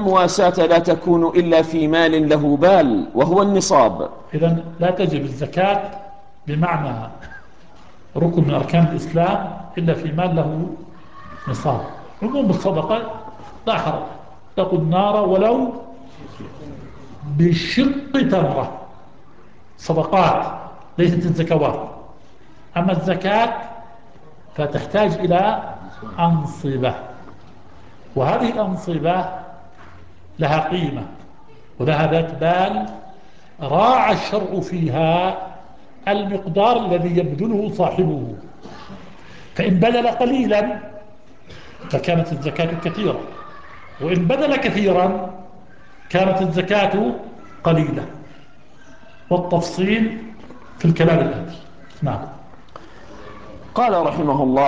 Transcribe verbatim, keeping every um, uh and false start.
والمواساة لا تكون إلا في مال له بال وهو النصاب. إذن لا تجب الزكاة بمعنى ركن من أركان الإسلام إلا في مال له نصاب. عموم الصدقة لا حرج، اتقوا النار ولو بشق تمرة. صدقات ليست الزكوات. أما الزكاة فتحتاج إلى أنصبة، وهذه الأنصبة لها قيمة ولها ذات بال، راعى الشرع فيها المقدار الذي يبذله صاحبه. فإن بذل قليلا فكانت الزكاة كثيرة، وإن بذل كثيرا كانت الزكاة قليلة. والتفصيل في الكلام الآتي. نعم. قال رحمه الله: